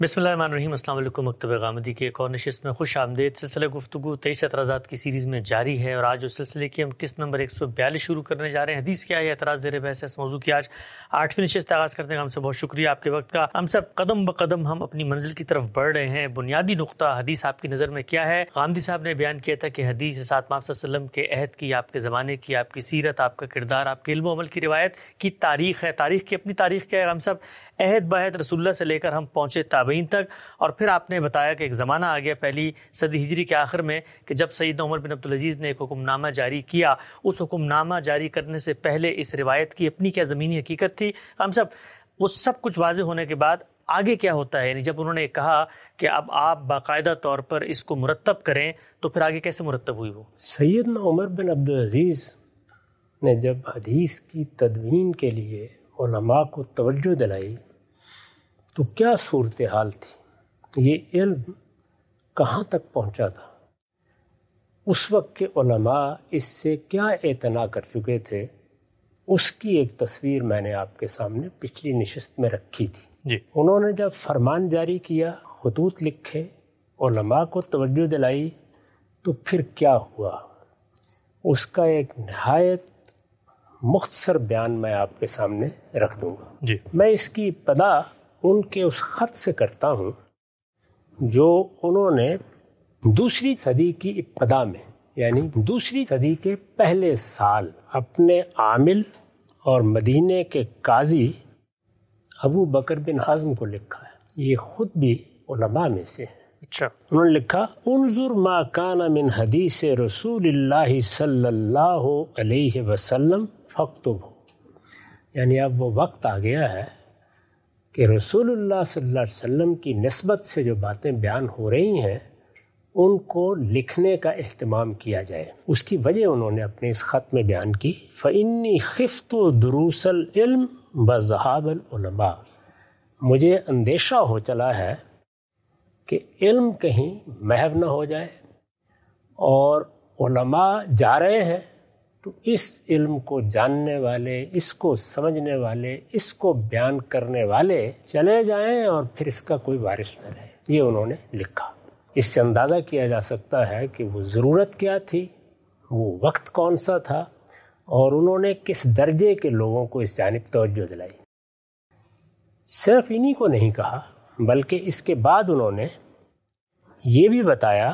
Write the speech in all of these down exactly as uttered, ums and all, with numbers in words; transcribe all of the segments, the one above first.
بسم اللہ الرحمن الرحیم۔ السلام علیکم۔ مکتبہ غامدی کی ایک اور نشست میں خوش آمدید۔ سلسلہ گفتگو تیئیس اعتراضات کی سیریز میں جاری ہے، اور آج اس سلسلے کی ہم قسط نمبر ایک سو بیالیس شروع کرنے جا رہے ہیں۔ حدیث کیا ہے، اعتراض زیر بحث ہے۔ اس موضوع کی آج آٹھویں نشست آغاز کرتے ہیں۔ ہم سے بہت شکریہ آپ کے وقت کا۔ ہم سب قدم بقدم ہم اپنی منزل کی طرف بڑھ رہے ہیں۔ بنیادی نقطہ حدیث آپ کی نظر میں کیا ہے؟ غامدی صاحب نے بیان کیا تھا کہ حدیث ساتھ آپ صلی اللہ علیہ وسلم کے عہد کی، آپ کے زمانے کی، آپ کی سیرت، آپ کا کردار، آپ کے علم و عمل کی روایت کی تاریخ ہے۔ تاریخ کی اپنی تاریخ کیا ہے؟ ہم سب عہد بعہد رسول اللہ سے لے کر ہم پہنچے تابعین تک، اور پھر آپ نے بتایا کہ ایک زمانہ آ گیا پہلی صدی ہجری کے آخر میں کہ جب سیدنا عمر بن عبدالعزیز نے ایک حکم نامہ جاری کیا۔ اس حکم نامہ جاری کرنے سے پہلے اس روایت کی اپنی کیا زمینی حقیقت تھی؟ ہم سب وہ سب کچھ واضح ہونے کے بعد آگے کیا ہوتا ہے، یعنی جب انہوں نے کہا کہ اب آپ باقاعدہ طور پر اس کو مرتب کریں، تو پھر آگے کیسے مرتب ہوئی؟ وہ سیدنا عمر بن عبدالعزیز نے جب حدیث کی تدوین کے لیے علماء کو توجہ دلائی تو کیا صورتحال تھی، یہ علم کہاں تک پہنچا تھا، اس وقت کے علماء اس سے کیا اعتنا کر چکے تھے، اس کی ایک تصویر میں نے آپ کے سامنے پچھلی نشست میں رکھی تھی۔ جی۔ انہوں نے جب فرمان جاری کیا، خطوط لکھے، علماء کو توجہ دلائی، تو پھر کیا ہوا، اس کا ایک نہایت مختصر بیان میں آپ کے سامنے رکھ دوں گا۔ جی۔ میں اس کی ابتدا ان کے اس خط سے کرتا ہوں جو انہوں نے دوسری صدی کی ابتدا میں، یعنی دوسری صدی کے پہلے سال اپنے عامل اور مدینے کے قاضی ابو بکر بن حزم کو لکھا ہے۔ یہ خود بھی علماء میں سے ہیں۔ اچھا۔ انہوں نے لکھا، انظر ما کان من حدیث رسول اللہ صلی اللہ علیہ وسلم فاکتبہ، یعنی اب وہ وقت آ گیا ہے کہ رسول اللہ صلی اللہ علیہ وسلم کی نسبت سے جو باتیں بیان ہو رہی ہیں ان کو لکھنے کا اہتمام کیا جائے۔ اس کی وجہ انہوں نے اپنے اس خط میں بیان کی، فإنی خفت دروس العلم وذہاب العلماء، مجھے اندیشہ ہو چلا ہے کہ علم کہیں محو نہ ہو جائے، اور علماء جا رہے ہیں تو اس علم کو جاننے والے، اس کو سمجھنے والے، اس کو بیان کرنے والے چلے جائیں اور پھر اس کا کوئی وارث نہ رہے۔ یہ انہوں نے لکھا۔ اس سے اندازہ کیا جا سکتا ہے کہ وہ ضرورت کیا تھی، وہ وقت کون سا تھا، اور انہوں نے کس درجے کے لوگوں کو اس جانب توجہ دلائی۔ صرف انہی کو نہیں کہا، بلکہ اس کے بعد انہوں نے یہ بھی بتایا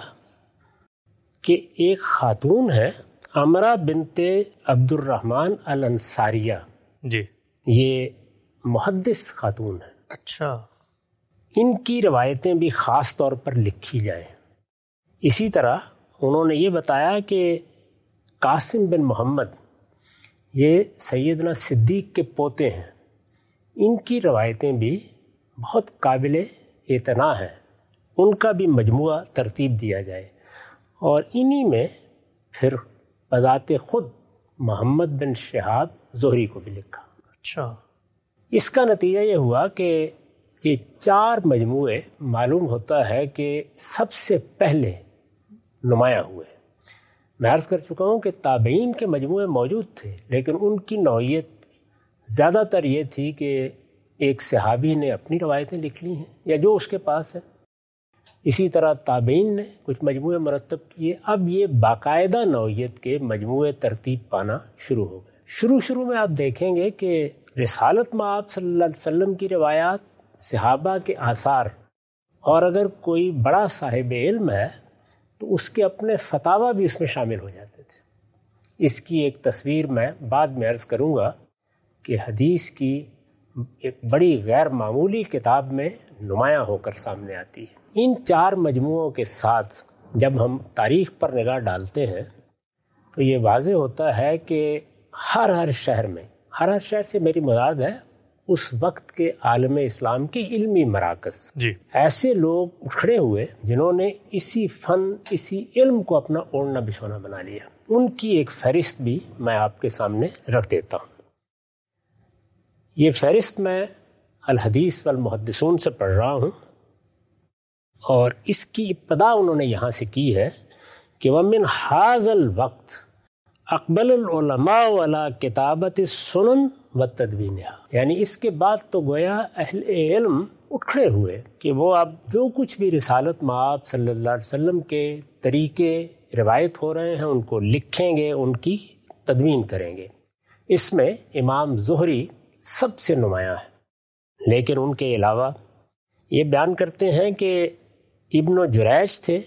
کہ ایک خاتون ہے عمرہ بنت عبد الرحمن الانصاریہ، جی، یہ محدث خاتون ہے۔ اچھا۔ ان کی روایتیں بھی خاص طور پر لکھی جائیں۔ اسی طرح انہوں نے یہ بتایا کہ قاسم بن محمد، یہ سیدنا صدیق کے پوتے ہیں، ان کی روایتیں بھی بہت قابل اعتنا ہیں، ان کا بھی مجموعہ ترتیب دیا جائے۔ اور انہی میں پھر بذات خود محمد بن شہاب زہری کو بھی لکھا۔ اچھا۔ اس کا نتیجہ یہ ہوا کہ یہ چار مجموعے معلوم ہوتا ہے کہ سب سے پہلے نمایاں ہوئے۔ میں عرض کر چکا ہوں کہ تابعین کے مجموعے موجود تھے، لیکن ان کی نوعیت زیادہ تر یہ تھی کہ ایک صحابی نے اپنی روایتیں لکھ لی ہیں یا جو اس کے پاس ہے، اسی طرح تابعین نے کچھ مجموعے مرتب کیے۔ اب یہ باقاعدہ نوعیت کے مجموعے ترتیب پانا شروع ہو گئے۔ شروع شروع میں آپ دیکھیں گے کہ رسالت میں آپ صلی اللہ علیہ وسلم کی روایات، صحابہ کے آثار، اور اگر کوئی بڑا صاحب علم ہے تو اس کے اپنے فتاویٰ بھی اس میں شامل ہو جاتے تھے۔ اس کی ایک تصویر میں بعد میں عرض کروں گا کہ حدیث کی ایک بڑی غیر معمولی کتاب میں نمایاں ہو کر سامنے آتی ہے۔ ان چار مجموعوں کے ساتھ جب ہم تاریخ پر نگاہ ڈالتے ہیں تو یہ واضح ہوتا ہے کہ ہر ہر شہر میں، ہر ہر شہر سے میری مراد ہے اس وقت کے عالم اسلام کے علمی مراکز، جی، ایسے لوگ کھڑے ہوئے جنہوں نے اسی فن، اسی علم کو اپنا اوڑھنا بچھونا بنا لیا۔ ان کی ایک فہرست بھی میں آپ کے سامنے رکھ دیتا ہوں۔ یہ فہرست میں الحدیث والمحدثون سے پڑھ رہا ہوں، اور اس کی ابتدا انہوں نے یہاں سے کی ہے کہ وَمِنْ حَاذَا الْوَقْتِ اقبل العلماء علی کتابت السنن و تدوینها، یعنی اس کے بعد تو گویا اہل علم اٹھ کھڑے ہوئے کہ وہ اب جو کچھ بھی رسالت مآب صلی اللہ علیہ وسلم کے طریقے روایت ہو رہے ہیں ان کو لکھیں گے، ان کی تدوین کریں گے۔ اس میں امام زہری سب سے نمایاں ہے، لیکن ان کے علاوہ یہ بیان کرتے ہیں کہ ابن جریج تھے،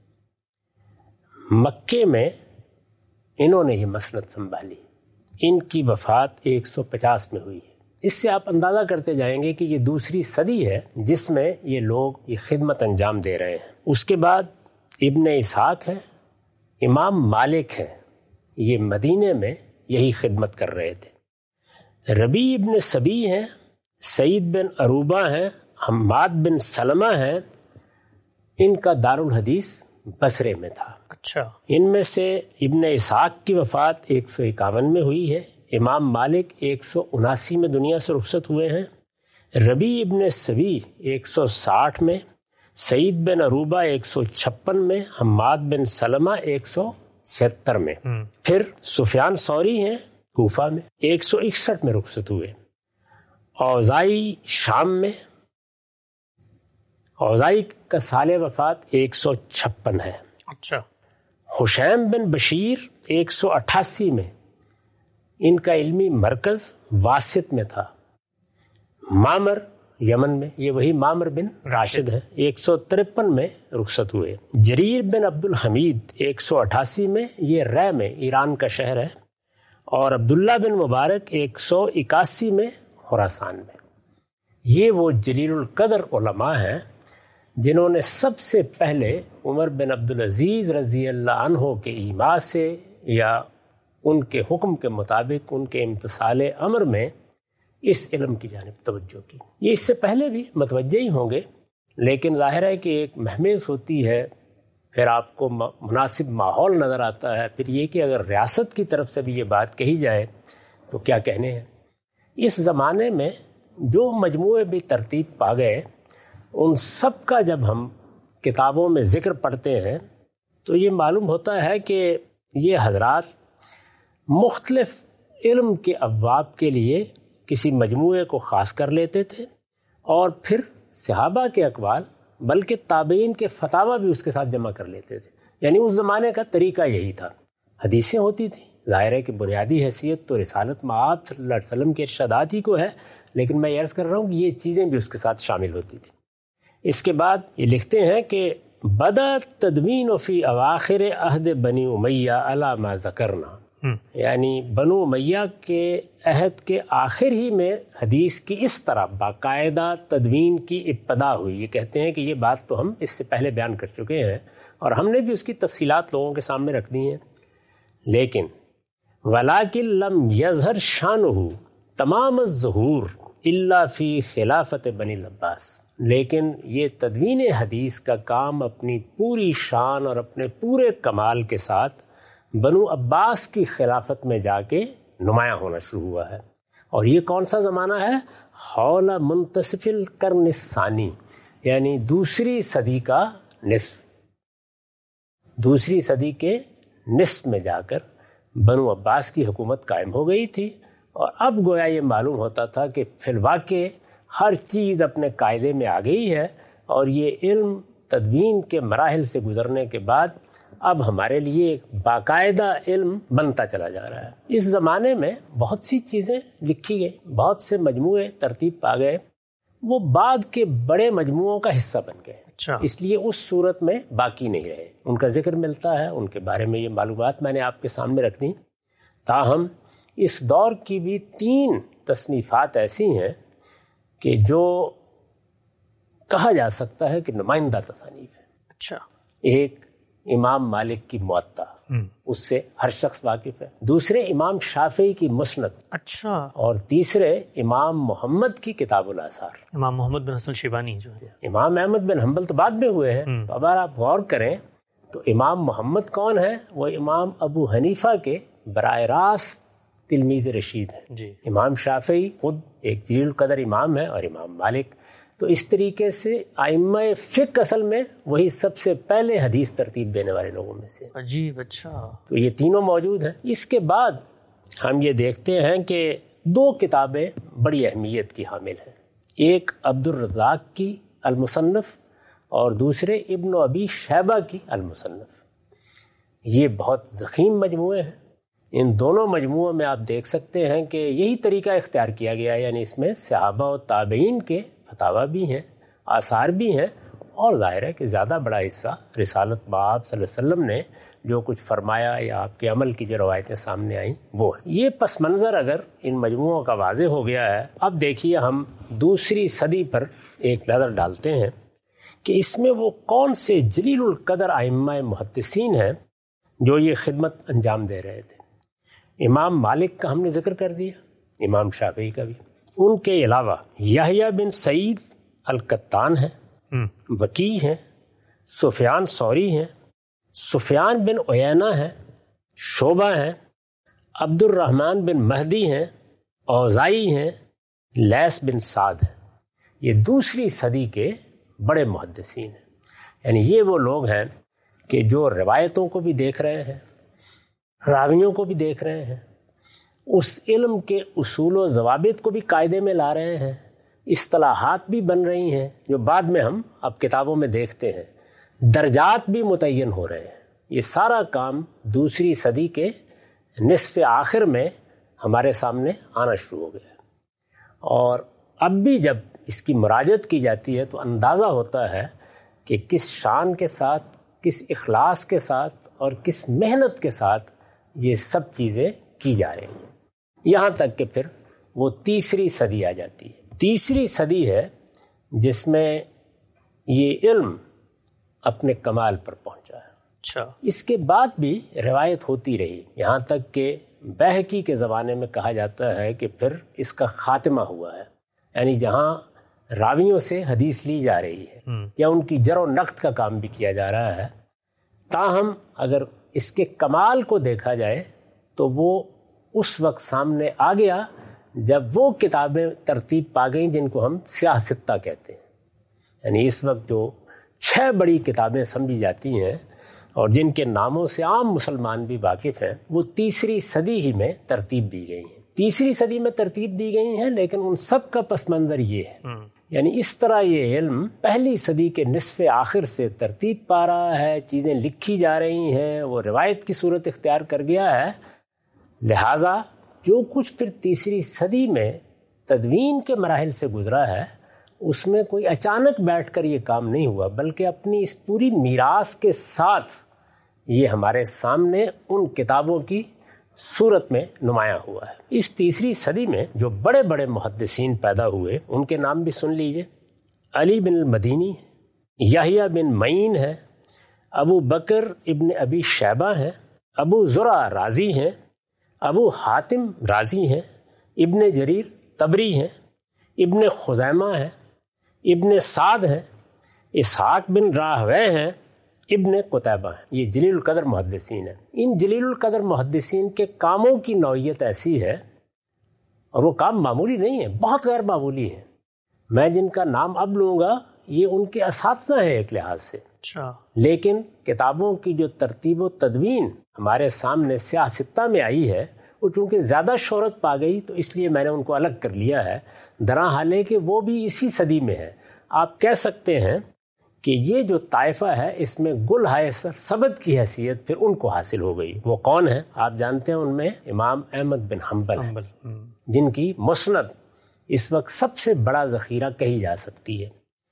مکے میں انہوں نے یہ مسند سنبھالی، ان کی وفات ایک سو پچاس میں ہوئی ہے۔ اس سے آپ اندازہ کرتے جائیں گے کہ یہ دوسری صدی ہے جس میں یہ لوگ یہ خدمت انجام دے رہے ہیں۔ اس کے بعد ابن اسحاق ہے، امام مالک ہیں، یہ مدینے میں یہی خدمت کر رہے تھے۔ ربیع ابن سبی ہیں، سعید بن عروبہ ہیں، حماد بن سلمہ ہیں، ان کا دارالحدیث بصرے میں تھا۔ اچھا، ان میں سے ابن اسحاق کی وفات ایک سو اکاون میں ہوئی ہے، امام مالک ایک سو اناسی میں دنیا سے رخصت ہوئے ہیں، ربیع ابن سبی ایک سو ساٹھ میں، سعید بن عروبہ ایک سو چھپن میں، حماد بن سلمہ ایک سو چھہتر میں، پھر سفیان ثوری ہیں کوفہ میں ایک سو اکسٹھ میں رخصت ہوئے، اوزائی شام میں، اوزائی کا سال وفات ایک سو چھپن ہے۔ اچھا، حشیم بن بشیر ایک سو اٹھاسی میں، ان کا علمی مرکز واسط میں تھا۔ معمر یمن میں، یہ وہی معمر بن راشد ہے، ایک سو ترپن میں رخصت ہوئے۔ جریر بن عبد الحمید ایک سو اٹھاسی میں، یہ رے میں ایران کا شہر ہے، اور عبداللہ بن مبارک ایک سو اکاسی میں خراسان میں۔ یہ وہ جلیل القدر علماء ہیں جنہوں نے سب سے پہلے عمر بن عبدالعزیز رضی اللہ عنہ کے ایما سے یا ان کے حکم کے مطابق ان کے امتثال امر میں اس علم کی جانب توجہ کی۔ یہ اس سے پہلے بھی متوجہ ہی ہوں گے، لیکن ظاہر ہے کہ ایک مہمیز ہوتی ہے، پھر آپ کو مناسب ماحول نظر آتا ہے، پھر یہ کہ اگر ریاست کی طرف سے بھی یہ بات کہی جائے تو کیا کہنے ہیں۔ اس زمانے میں جو مجموعے بھی ترتیب پا گئے، ان سب کا جب ہم کتابوں میں ذکر پڑھتے ہیں تو یہ معلوم ہوتا ہے کہ یہ حضرات مختلف علم کے ابواب کے لیے کسی مجموعے کو خاص کر لیتے تھے، اور پھر صحابہ کے اقوال بلکہ تابعین کے فتاوی بھی اس کے ساتھ جمع کر لیتے تھے۔ یعنی اس زمانے کا طریقہ یہی تھا۔ حدیثیں ہوتی تھیں، ظاہر ہے کہ بنیادی حیثیت تو رسالت مآب صلی اللہ علیہ وسلم کے ارشادات ہی کو ہے، لیکن میں عرض کر رہا ہوں کہ یہ چیزیں بھی اس کے ساتھ شامل ہوتی تھیں۔ اس کے بعد یہ لکھتے ہیں کہ بدا تدوین فی اواخر عہد بنی امیہ علی ما ذکرنا، یعنی بنو امیہ کے عہد کے آخر ہی میں حدیث کی اس طرح باقاعدہ تدوین کی ابتدا ہوئی۔ یہ کہتے ہیں کہ یہ بات تو ہم اس سے پہلے بیان کر چکے ہیں اور ہم نے بھی اس کی تفصیلات لوگوں کے سامنے رکھ دی ہیں، لیکن ولیکن لم یظہر شانہ تمام الظہور الا فی خلافت بنی العباس، لیکن یہ تدوین حدیث کا کام اپنی پوری شان اور اپنے پورے کمال کے ساتھ بنو عباس کی خلافت میں جا کے نمایاں ہونا شروع ہوا ہے۔ اور یہ کون سا زمانہ ہے؟ حول منتصف القرن الثانی، یعنی دوسری صدی کا نصف، دوسری صدی کے نصف میں جا کر بنو عباس کی حکومت قائم ہو گئی تھی، اور اب گویا یہ معلوم ہوتا تھا کہ فی الواقع ہر چیز اپنے قاعدے میں آ گئی ہے، اور یہ علم تدوین کے مراحل سے گزرنے کے بعد اب ہمارے لیے ایک باقاعدہ علم بنتا چلا جا رہا ہے۔ اس زمانے میں بہت سی چیزیں لکھی گئی، بہت سے مجموعے ترتیب پا گئے، وہ بعد کے بڑے مجموعوں کا حصہ بن گئے، اچھا، اس لیے اس صورت میں باقی نہیں رہے۔ ان کا ذکر ملتا ہے، ان کے بارے میں یہ معلومات میں نے آپ کے سامنے رکھ دیں۔ تاہم اس دور کی بھی تین تصنیفات ایسی ہیں کہ جو کہا جا سکتا ہے کہ نمائندہ تصانیف ہے۔ اچھا، ایک امام مالک کی موطا، اس سے ہر شخص واقف ہے، دوسرے امام شافعی کی مسند، اچھا، اور تیسرے امام محمد کی کتاب الآثار۔ امام محمد بن حسن شیبانی جو ہے، امام احمد بن حنبل تو بعد میں ہوئے ہیں، تو اگر آپ غور کریں تو امام محمد کون ہے؟ وہ امام ابو حنیفہ کے براہ راست تلمیذ رشید ہے۔ جی، امام شافعی خود ایک جلیل القدر امام ہے، اور امام مالک، تو اس طریقے سے ائمہ فقہ اصل میں وہی سب سے پہلے حدیث ترتیب دینے والے لوگوں میں سے۔ عجیب، اچھا، تو یہ تینوں موجود ہیں۔ اس کے بعد ہم یہ دیکھتے ہیں کہ دو کتابیں بڑی اہمیت کی حامل ہیں۔ ایک عبد الرزاق کی المصنف اور دوسرے ابن ابی شیبہ کی المصنف۔ یہ بہت ضخیم مجموعے ہیں۔ ان دونوں مجموعوں میں آپ دیکھ سکتے ہیں کہ یہی طریقہ اختیار کیا گیا ہے، یعنی اس میں صحابہ و تابعین کے فتاوی بھی ہیں، آثار بھی ہیں، اور ظاہر ہے کہ زیادہ بڑا حصہ رسالت باب صلی اللہ علیہ وسلم نے جو کچھ فرمایا یا آپ کے عمل کی جو روایتیں سامنے آئیں وہ ہے۔ یہ پس منظر اگر ان مجموعوں کا واضح ہو گیا ہے، اب دیکھیے ہم دوسری صدی پر ایک نظر ڈالتے ہیں کہ اس میں وہ کون سے جلیل القدر ائمہ محدثین ہیں جو یہ خدمت انجام دے رہے تھے۔ امام مالک کا ہم نے ذکر کر دیا، امام شافعی کا بھی، ان کے علاوہ یحییٰ بن سعید القطان ہیں، وکیع ہیں، سفیان ثوری ہیں، سفیان بن عیینہ ہیں، شعبہ ہیں، عبد الرحمن بن مہدی ہیں، اوزائی ہیں، لیث بن سعد ہیں۔ یہ دوسری صدی کے بڑے محدثین ہیں، یعنی یہ وہ لوگ ہیں کہ جو روایتوں کو بھی دیکھ رہے ہیں، راویوں کو بھی دیکھ رہے ہیں، اس علم کے اصول و ضوابط کو بھی قاعدے میں لا رہے ہیں، اصطلاحات بھی بن رہی ہیں جو بعد میں ہم اب کتابوں میں دیکھتے ہیں، درجات بھی متعین ہو رہے ہیں۔ یہ سارا کام دوسری صدی کے نصف آخر میں ہمارے سامنے آنا شروع ہو گیا، اور اب بھی جب اس کی مراجعت کی جاتی ہے تو اندازہ ہوتا ہے کہ کس شان کے ساتھ، کس اخلاص کے ساتھ اور کس محنت کے ساتھ یہ سب چیزیں کی جا رہی ہیں، یہاں تک کہ پھر وہ تیسری صدی آ جاتی ہے۔ تیسری صدی ہے جس میں یہ علم اپنے کمال پر پہنچا ہے۔ اچھا، اس کے بعد بھی روایت ہوتی رہی، یہاں تک کہ بیہقی کے زمانے میں کہا جاتا ہے کہ پھر اس کا خاتمہ ہوا ہے، یعنی جہاں راویوں سے حدیث لی جا رہی ہے یا ان کی جر و نقد کا کام بھی کیا جا رہا ہے، تاہم اگر اس کے کمال کو دیکھا جائے تو وہ اس وقت سامنے آ گیا جب وہ کتابیں ترتیب پا گئیں جن کو ہم سیاہ ستہ کہتے ہیں، یعنی اس وقت جو چھ بڑی کتابیں سمجھی جاتی ہیں اور جن کے ناموں سے عام مسلمان بھی واقف ہیں، وہ تیسری صدی ہی میں ترتیب دی گئی ہیں۔ تیسری صدی میں ترتیب دی گئی ہیں، لیکن ان سب کا پس منظر یہ ہے، یعنی اس طرح یہ علم پہلی صدی کے نصف آخر سے ترتیب پا رہا ہے، چیزیں لکھی جا رہی ہیں، وہ روایت کی صورت اختیار کر گیا ہے، لہٰذا جو کچھ پھر تیسری صدی میں تدوین کے مراحل سے گزرا ہے اس میں کوئی اچانک بیٹھ کر یہ کام نہیں ہوا، بلکہ اپنی اس پوری میراث کے ساتھ یہ ہمارے سامنے ان کتابوں کی صورت میں نمایاں ہوا ہے۔ اس تیسری صدی میں جو بڑے بڑے محدثین پیدا ہوئے ان کے نام بھی سن لیجئے۔ علی بن المدینی، یحییٰ بن معین ہے، ابو بکر ابن ابی شیبہ ہیں، ابو زرع رازی ہیں، ابو حاتم رازی ہیں، ابن جریر طبری ہیں، ابن خزیمہ ہیں، ابن سعد ہیں، اسحاق بن راہوے ہیں، ابن قتیبہ ہیں۔ یہ جلیل القدر محدثین ہیں۔ ان جلیل القدر محدثین کے کاموں کی نوعیت ایسی ہے، اور وہ کام معمولی نہیں ہے، بہت غیر معمولی ہے۔ میں جن کا نام اب لوں گا یہ ان کے اساتذہ ہیں ایک لحاظ سے، اچھا، لیکن کتابوں کی جو ترتیب و تدوین ہمارے سامنے سیاہ ستہ میں آئی ہے وہ چونکہ زیادہ شہرت پا گئی تو اس لیے میں نے ان کو الگ کر لیا ہے، درا حالے کہ وہ بھی اسی صدی میں ہے۔ آپ کہہ سکتے ہیں کہ یہ جو طائفہ ہے اس میں گل ہائے سبد کی حیثیت پھر ان کو حاصل ہو گئی۔ وہ کون ہیں؟ آپ جانتے ہیں ان میں امام احمد بن حنبل ہیں، جن کی مسند اس وقت سب سے بڑا ذخیرہ کہی جا سکتی ہے۔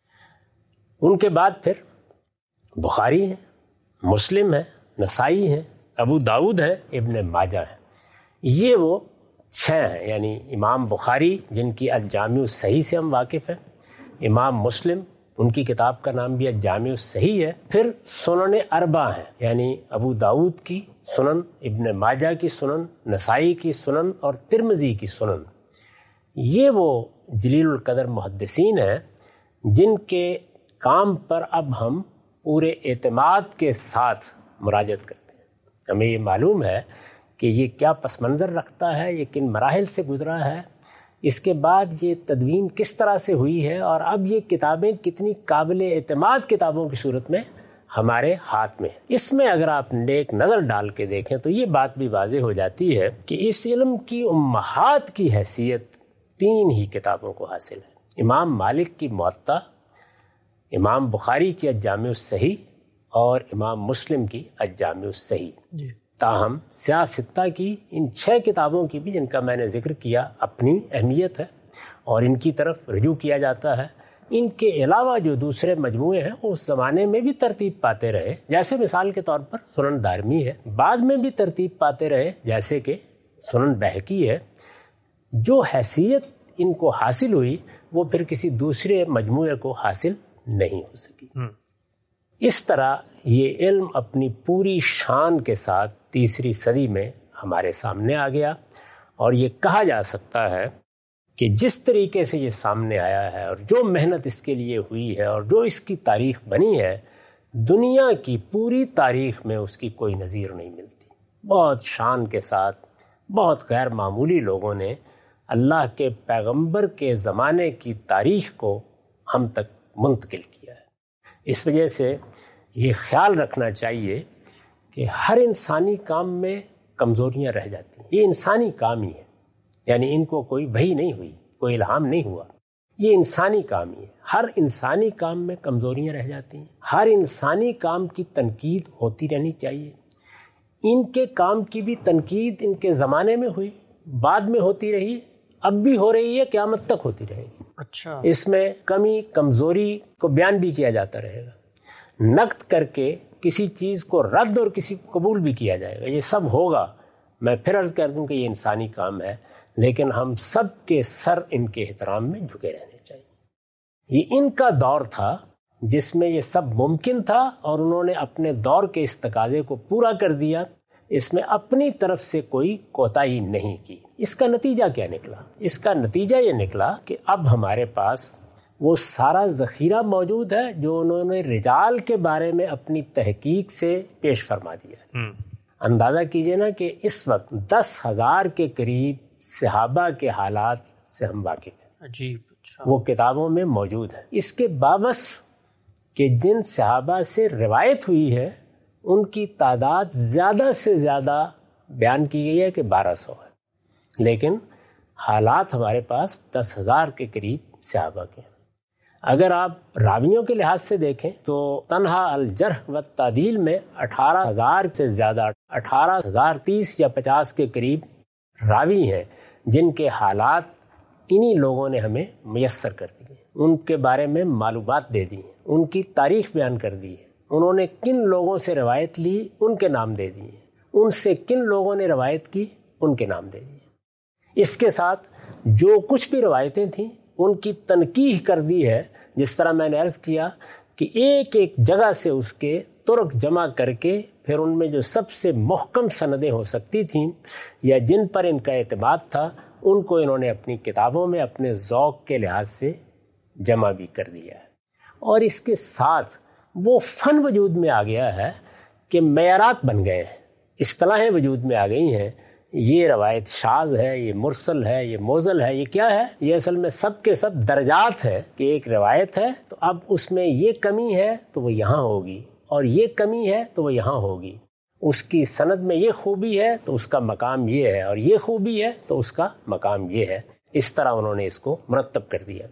ان کے بعد پھر بخاری ہیں، مسلم ہیں، نسائی ہیں، ابو داؤد ہیں، ابن ماجہ ہیں۔ یہ وہ چھ ہیں، یعنی امام بخاری جن کی الجامع الصحیح سے ہم واقف ہیں، امام مسلم ان کی کتاب کا نام بھی الجامع الصحیح ہے، پھر سنن اربع ہیں، یعنی ابو داؤد کی سنن، ابن ماجہ کی سنن، نسائی کی سنن اور ترمذی کی سنن۔ یہ وہ جلیل القدر محدثین ہیں جن کے کام پر اب ہم پورے اعتماد کے ساتھ مراجعت کرتے ہیں۔ ہمیں یہ معلوم ہے کہ یہ کیا پس منظر رکھتا ہے، یہ کن مراحل سے گزرا ہے، اس کے بعد یہ تدوین کس طرح سے ہوئی ہے، اور اب یہ کتابیں کتنی قابل اعتماد کتابوں کی صورت میں ہمارے ہاتھ میں ہیں۔ اس میں اگر آپ ایک نظر ڈال کے دیکھیں تو یہ بات بھی واضح ہو جاتی ہے کہ اس علم کی امہات کی حیثیت تین ہی کتابوں کو حاصل ہے۔ امام مالک کی موطا، امام بخاری کی الجامع الصحیح اور امام مسلم کی الجامع الصحیح. جی. تاہم سیاہ ستہ کی ان چھ کتابوں کی بھی، جن کا میں نے ذکر کیا، اپنی اہمیت ہے اور ان کی طرف رجوع کیا جاتا ہے. ان کے علاوہ جو دوسرے مجموعے ہیں اس زمانے میں بھی ترتیب پاتے رہے، جیسے مثال کے طور پر سنن دارمی ہے، بعد میں بھی ترتیب پاتے رہے جیسے کہ سنن بہقی ہے. جو حیثیت ان کو حاصل ہوئی وہ پھر کسی دوسرے مجموعے کو حاصل نہیں ہو سکی. اس طرح یہ علم اپنی پوری شان کے ساتھ تیسری صدی میں ہمارے سامنے آ گیا، اور یہ کہا جا سکتا ہے کہ جس طریقے سے یہ سامنے آیا ہے اور جو محنت اس کے لیے ہوئی ہے اور جو اس کی تاریخ بنی ہے، دنیا کی پوری تاریخ میں اس کی کوئی نظیر نہیں ملتی. بہت شان کے ساتھ بہت غیر معمولی لوگوں نے اللہ کے پیغمبر کے زمانے کی تاریخ کو ہم تک منتقل کیا ہے. اس وجہ سے یہ خیال رکھنا چاہیے کہ ہر انسانی کام میں کمزوریاں رہ جاتی ہیں. یہ انسانی کام ہی ہے، یعنی ان کو کوئی وحی نہیں ہوئی، کوئی الہام نہیں ہوا، یہ انسانی کام ہی ہے. ہر انسانی کام میں کمزوریاں رہ جاتی ہیں، ہر انسانی کام کی تنقید ہوتی رہنی چاہیے. ان کے کام کی بھی تنقید ان کے زمانے میں ہوئی، بعد میں ہوتی رہی، اب بھی ہو رہی ہے، قیامت تک ہوتی رہے گی. اچھا. اس میں کمی کمزوری کو بیان بھی کیا جاتا رہے گا، نقد کر کے کسی چیز کو رد اور کسی کو قبول بھی کیا جائے گا. یہ سب ہوگا. میں پھر عرض کر دوں کہ یہ انسانی کام ہے، لیکن ہم سب کے سر ان کے احترام میں جھکے رہنے چاہیے. یہ ان کا دور تھا جس میں یہ سب ممکن تھا، اور انہوں نے اپنے دور کے اس تقاضے کو پورا کر دیا. اس میں اپنی طرف سے کوئی کوتاہی نہیں کی. اس کا نتیجہ کیا نکلا؟ اس کا نتیجہ یہ نکلا کہ اب ہمارے پاس وہ سارا ذخیرہ موجود ہے جو انہوں نے رجال کے بارے میں اپنی تحقیق سے پیش فرما دیا. اندازہ کیجئے نا کہ اس وقت دس ہزار کے قریب صحابہ کے حالات سے ہم واقف ہیں. عجیب. وہ کتابوں میں موجود ہے. اس کے باوصف کہ جن صحابہ سے روایت ہوئی ہے ان کی تعداد زیادہ سے زیادہ بیان کی گئی ہے کہ بارہ سو ہے، لیکن حالات ہمارے پاس دس ہزار کے قریب صحابہ کے ہیں. اگر آپ راویوں کے لحاظ سے دیکھیں تو تنہا الجرح و تعدیل میں اٹھارہ ہزار سے زیادہ، اٹھارہ ہزار تیس یا پچاس کے قریب راوی ہیں جن کے حالات انہی لوگوں نے ہمیں میسر کر دیے، ان کے بارے میں معلومات دے دی، ان کی تاریخ بیان کر دی ہے، انہوں نے کن لوگوں سے روایت لی ان کے نام دے دیے، ان سے کن لوگوں نے روایت کی ان کے نام دے دیے. اس کے ساتھ جو کچھ بھی روایتیں تھیں ان کی تنقیح کر دی ہے. جس طرح میں نے عرض کیا کہ ایک ایک جگہ سے اس کے طرق جمع کر کے پھر ان میں جو سب سے محکم سندیں ہو سکتی تھیں یا جن پر ان کا اعتماد تھا ان کو انہوں نے اپنی کتابوں میں اپنے ذوق کے لحاظ سے جمع بھی کر دیا ہے. اور اس کے ساتھ وہ فن وجود میں آ گیا ہے کہ معیارات بن گئے ہیں، اصطلاحیں وجود میں آ گئی ہیں. یہ روایت شاذ ہے، یہ مرسل ہے، یہ موزل ہے. یہ کیا ہے؟ یہ اصل میں سب کے سب درجات ہے کہ ایک روایت ہے تو اب اس میں یہ کمی ہے تو وہ یہاں ہوگی، اور یہ کمی ہے تو وہ یہاں ہوگی. اس کی سند میں یہ خوبی ہے تو اس کا مقام یہ ہے، اور یہ خوبی ہے تو اس کا مقام یہ ہے. اس طرح انہوں نے اس کو مرتب کر دیا.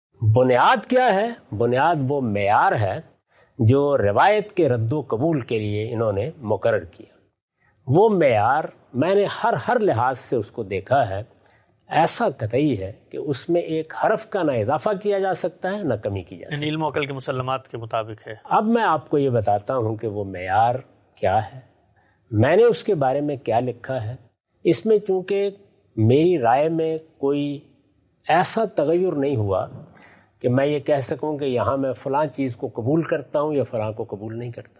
بنیاد کیا ہے؟ بنیاد وہ معیار ہے جو روایت کے رد و قبول کے لیے انہوں نے مقرر کیا. وہ معیار میں نے ہر ہر لحاظ سے اس کو دیکھا ہے، ایسا قطعی ہے کہ اس میں ایک حرف کا نہ اضافہ کیا جا سکتا ہے نہ کمی کی جا سکتی ہے. علم و عقل کے مسلمات کے مطابق ہے. اب میں آپ کو یہ بتاتا ہوں کہ وہ معیار کیا ہے، میں نے اس کے بارے میں کیا لکھا ہے. اس میں چونکہ میری رائے میں کوئی ایسا تغیر نہیں ہوا کہ میں یہ کہہ سکوں کہ یہاں میں فلاں چیز کو قبول کرتا ہوں یا فلاں کو قبول نہیں کرتا.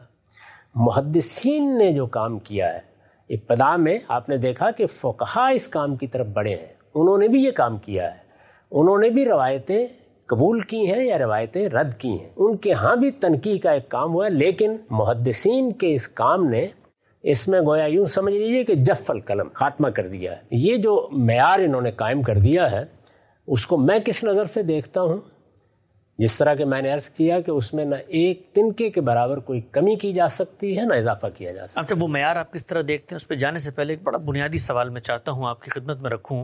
محدثین نے جو کام کیا ہے، ابتدا میں آپ نے دیکھا کہ فقہا اس کام کی طرف بڑھے ہیں، انہوں نے بھی یہ کام کیا ہے، انہوں نے بھی روایتیں قبول کی ہیں یا روایتیں رد کی ہیں، ان کے ہاں بھی تنقیح کا ایک کام ہوا. لیکن محدثین کے اس کام نے اس میں گویا یوں سمجھ لیجیے کہ جف القلم، خاتمہ کر دیا ہے. یہ جو معیار انہوں نے قائم کر دیا ہے اس کو میں کس نظر سے دیکھتا ہوں، جس طرح کہ میں نے عرض کیا کہ اس میں نہ ایک تنکے کے برابر کوئی کمی کی جا سکتی ہے نہ اضافہ کیا جا سکتا ہے. اچھا، وہ معیار آپ کس طرح دیکھتے ہیں؟ اس پہ جانے سے پہلے ایک بڑا بنیادی سوال میں چاہتا ہوں آپ کی خدمت میں رکھوں.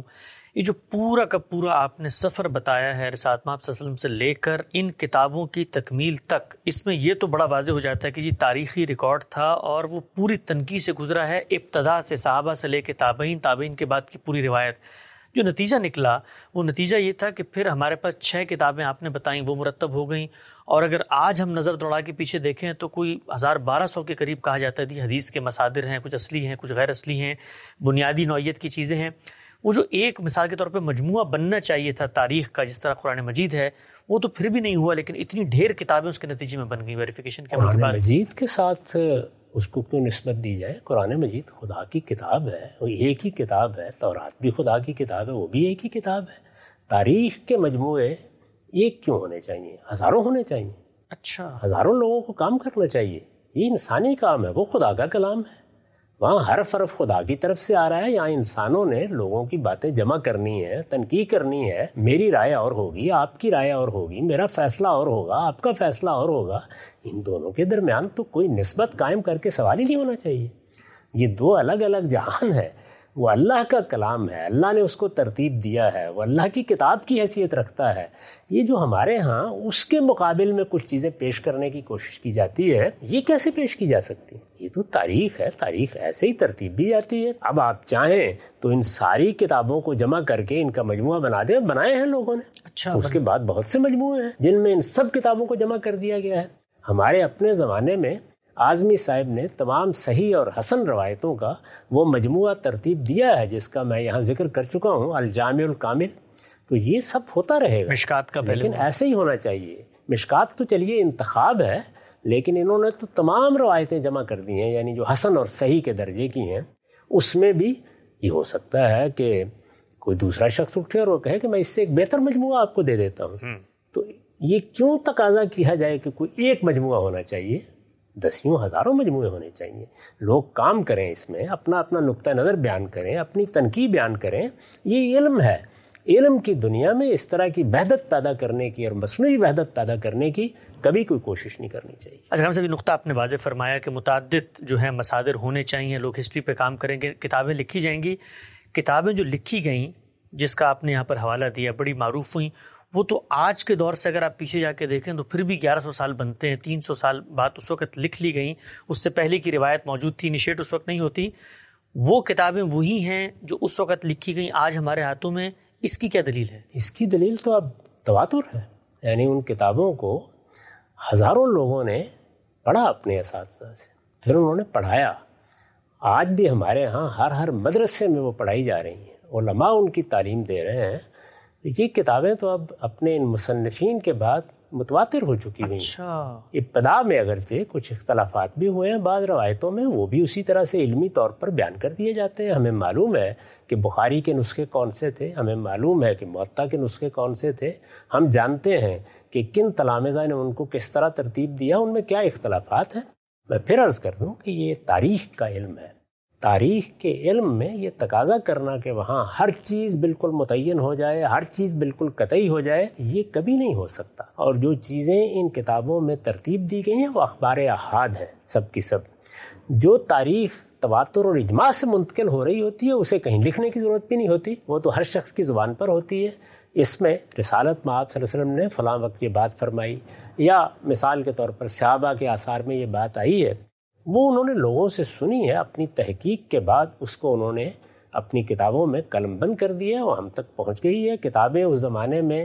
یہ جو پورا کا پورا آپ نے سفر بتایا ہے رسالت مآب صلی اللہ علیہ وسلم سے لے کر ان کتابوں کی تکمیل تک، اس میں یہ تو بڑا واضح ہو جاتا ہے کہ جی تاریخی ریکارڈ تھا اور وہ پوری تنقید سے گزرا ہے، ابتدا سے صحابہ سے لے کے تابعین، تابعین کے بعد کی پوری روایت۔ جو نتیجہ نکلا وہ نتیجہ یہ تھا کہ پھر ہمارے پاس چھ کتابیں آپ نے بتائیں وہ مرتب ہو گئیں، اور اگر آج ہم نظر دوڑا کے پیچھے دیکھیں تو کوئی ہزار بارہ سو کے قریب کہا جاتا ہے حدیث کے مصادر ہیں، کچھ اصلی ہیں کچھ غیر اصلی ہیں، بنیادی نوعیت کی چیزیں ہیں۔ وہ جو ایک مثال کے طور پہ مجموعہ بننا چاہیے تھا تاریخ کا، جس طرح قرآن مجید ہے، وہ تو پھر بھی نہیں ہوا، لیکن اتنی ڈھیر کتابیں اس کے نتیجے میں بن گئی ویریفیکیشن کے بعد۔ قرآن مجید کے ساتھ اس کو کیوں نسبت دی جائے؟ قرآن مجید خدا کی کتاب ہے، وہ ایک ہی کتاب ہے، تورات بھی خدا کی کتاب ہے، وہ بھی ایک ہی کتاب ہے۔ تاریخ کے مجموعے ایک کیوں ہونے چاہیے؟ ہزاروں ہونے چاہیے۔ اچھا، ہزاروں لوگوں کو کام کرنا چاہیے، یہ انسانی کام ہے، وہ خدا کا کلام ہے۔ وہاں ہر فرف خدا کی طرف سے آ رہا ہے، یہاں انسانوں نے لوگوں کی باتیں جمع کرنی ہے، تنقید کرنی ہے۔ میری رائے اور ہوگی، آپ کی رائے اور ہوگی، میرا فیصلہ اور ہوگا، آپ کا فیصلہ اور ہوگا۔ ان دونوں کے درمیان تو کوئی نسبت قائم کر کے سوال ہی نہیں ہونا چاہیے۔ یہ دو الگ الگ جہان ہے۔ وہ اللہ کا کلام ہے، اللہ نے اس کو ترتیب دیا ہے، وہ اللہ کی کتاب کی حیثیت رکھتا ہے۔ یہ جو ہمارے ہاں اس کے مقابل میں کچھ چیزیں پیش کرنے کی کوشش کی جاتی ہے، یہ کیسے پیش کی جا سکتی؟ یہ تو تاریخ ہے، تاریخ ایسے ہی ترتیب دی جاتی ہے۔ اب آپ چاہیں تو ان ساری کتابوں کو جمع کر کے ان کا مجموعہ بنا دیں، بنائے ہیں لوگوں نے۔ اچھا، اس کے بعد بہت سے مجموعے ہیں جن میں ان سب کتابوں کو جمع کر دیا گیا ہے۔ ہمارے اپنے زمانے میں اعظمی صاحب نے تمام صحیح اور حسن روایتوں کا وہ مجموعہ ترتیب دیا ہے، جس کا میں یہاں ذکر کر چکا ہوں، الجامع الکامل۔ تو یہ سب ہوتا رہے گا، مشکات کا لیکن ایسے ہی ہونا چاہیے۔ مشکات تو چلیے انتخاب ہے، لیکن انہوں نے تو تمام روایتیں جمع کر دی ہیں، یعنی جو حسن اور صحیح کے درجے کی ہیں۔ اس میں بھی یہ ہو سکتا ہے کہ کوئی دوسرا شخص اٹھے اور وہ کہے کہ میں اس سے ایک بہتر مجموعہ آپ کو دے دیتا ہوں۔ تو یہ کیوں تقاضا کیا جائے کہ کوئی ایک مجموعہ ہونا چاہیے؟ دسیوں ہزاروں مجموعے ہونے چاہیے۔ لوگ کام کریں، اس میں اپنا اپنا نقطہ نظر بیان کریں، اپنی تنقید بیان کریں۔ یہ علم ہے۔ علم کی دنیا میں اس طرح کی وحدت پیدا کرنے کی اور مصنوعی وحدت پیدا کرنے کی کبھی کوئی کوشش نہیں کرنی چاہیے۔ اچھا، ہم سے بھی نقطہ آپ نے واضح فرمایا کہ متعدد جو ہیں مصادر ہونے چاہیے، لوگ ہسٹری پہ کام کریں گے، کتابیں لکھی جائیں گی۔ کتابیں جو لکھی گئیں، جس کا آپ نے یہاں پر حوالہ دیا، بڑی معروف ہوئیں، وہ تو آج کے دور سے اگر آپ پیچھے جا کے دیکھیں تو پھر بھی گیارہ سو سال بنتے ہیں، تین سو سال بعد اس وقت لکھ لی گئیں۔ اس سے پہلے کی روایت موجود تھی، انیشیٹ اس وقت نہیں ہوتی۔ وہ کتابیں وہی ہیں جو اس وقت لکھی گئیں، آج ہمارے ہاتھوں میں۔ اس کی کیا دلیل ہے؟ اس کی دلیل تو اب تواتر ہے، یعنی ان کتابوں کو ہزاروں لوگوں نے پڑھا اپنے اساتذہ سے، پھر انہوں نے پڑھایا۔ آج بھی ہمارے ہاں ہر ہر مدرسے میں وہ پڑھائی جا رہی ہیں، علماء ان کی تعلیم دے رہے ہیں۔ یہ کتابیں تو اب اپنے ان مصنفین کے بعد متواتر ہو چکی ہوئی ہیں۔ ابتدا میں اگرچہ کچھ اختلافات بھی ہوئے ہیں بعض روایتوں میں، وہ بھی اسی طرح سے علمی طور پر بیان کر دیے جاتے ہیں۔ ہمیں معلوم ہے کہ بخاری کے نسخے کون سے تھے، ہمیں معلوم ہے کہ موطا کے نسخے کون سے تھے، ہم جانتے ہیں کہ کن تلامذہ نے ان کو کس طرح ترتیب دیا، ان میں کیا اختلافات ہیں۔ میں پھر عرض کر دوں کہ یہ تاریخ کا علم ہے۔ تاریخ کے علم میں یہ تقاضا کرنا کہ وہاں ہر چیز بالکل متعین ہو جائے، ہر چیز بالکل قطعی ہو جائے، یہ کبھی نہیں ہو سکتا۔ اور جو چیزیں ان کتابوں میں ترتیب دی گئی ہیں وہ اخبار احاد ہیں، سب کی سب۔ جو تاریخ تواتر اور اجماع سے منتقل ہو رہی ہوتی ہے اسے کہیں لکھنے کی ضرورت بھی نہیں ہوتی، وہ تو ہر شخص کی زبان پر ہوتی ہے۔ اس میں رسالت مآب صلی اللہ علیہ وسلم نے فلاں وقت یہ بات فرمائی، یا مثال کے طور پر صحابہ کے آثار میں یہ بات آئی ہے، وہ انہوں نے لوگوں سے سنی ہے، اپنی تحقیق کے بعد اس کو انہوں نے اپنی کتابوں میں قلم بند کر دیا ہے، وہ ہم تک پہنچ گئی ہے۔ کتابیں اس زمانے میں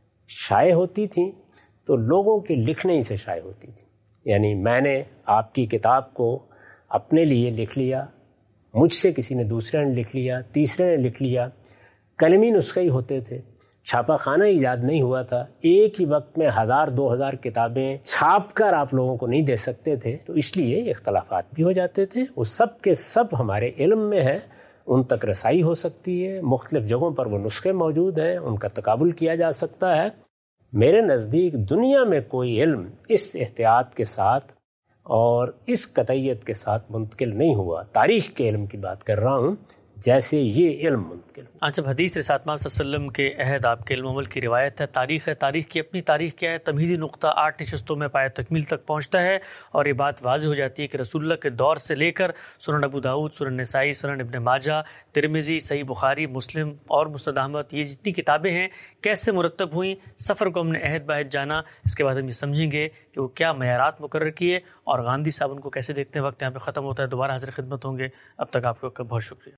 شائع ہوتی تھیں تو لوگوں کے لکھنے ہی سے شائع ہوتی تھیں، یعنی میں نے آپ کی کتاب کو اپنے لیے لکھ لیا، مجھ سے کسی نے دوسرے نے لکھ لیا، تیسرے نے لکھ لیا، قلمی نسخے ہی ہوتے تھے، چھاپا خانہ ایجاد نہیں ہوا تھا، ایک ہی وقت میں ہزار دو ہزار کتابیں چھاپ کر آپ لوگوں کو نہیں دے سکتے تھے، تو اس لیے اختلافات بھی ہو جاتے تھے۔ وہ سب کے سب ہمارے علم میں ہے، ان تک رسائی ہو سکتی ہے، مختلف جگہوں پر وہ نسخے موجود ہیں، ان کا تقابل کیا جا سکتا ہے۔ میرے نزدیک دنیا میں کوئی علم اس احتیاط کے ساتھ اور اس قطعیت کے ساتھ منتقل نہیں ہوا، تاریخ کے علم کی بات کر رہا ہوں، جیسے یہ علم منتقل ہوا۔ آج جب حدیث رسالت صلی اللہ علیہ وسلم کے عہد، آپ کے علم عمل کی روایت ہے، تاریخ ہے، تاریخ کی اپنی تاریخ کیا ہے، تمہیدی نقطہ آٹھ نشستوں میں پایہ تکمیل تک پہنچتا ہے، اور یہ بات واضح ہو جاتی ہے کہ رسول اللہ کے دور سے لے کر سنن ابو داؤد، سنن نسائی، سنن ابن ماجہ، ترمذی، صحیح بخاری، مسلم اور مسند احمد، یہ جتنی کتابیں ہیں کیسے مرتب ہوئیں، سفر کو ہم نے عہد بعہد جانا، اس کے بعد ہم یہ سمجھیں گے کہ وہ کیا معیارات مقرر کیے اور گاندھی صاحب ان کو کیسے دیکھتے ہیں۔ وقت یہاں پہ ختم ہوتا ہے، دوبارہ حاضر خدمت ہوں گے، اب تک آپ کو بہت شکریہ۔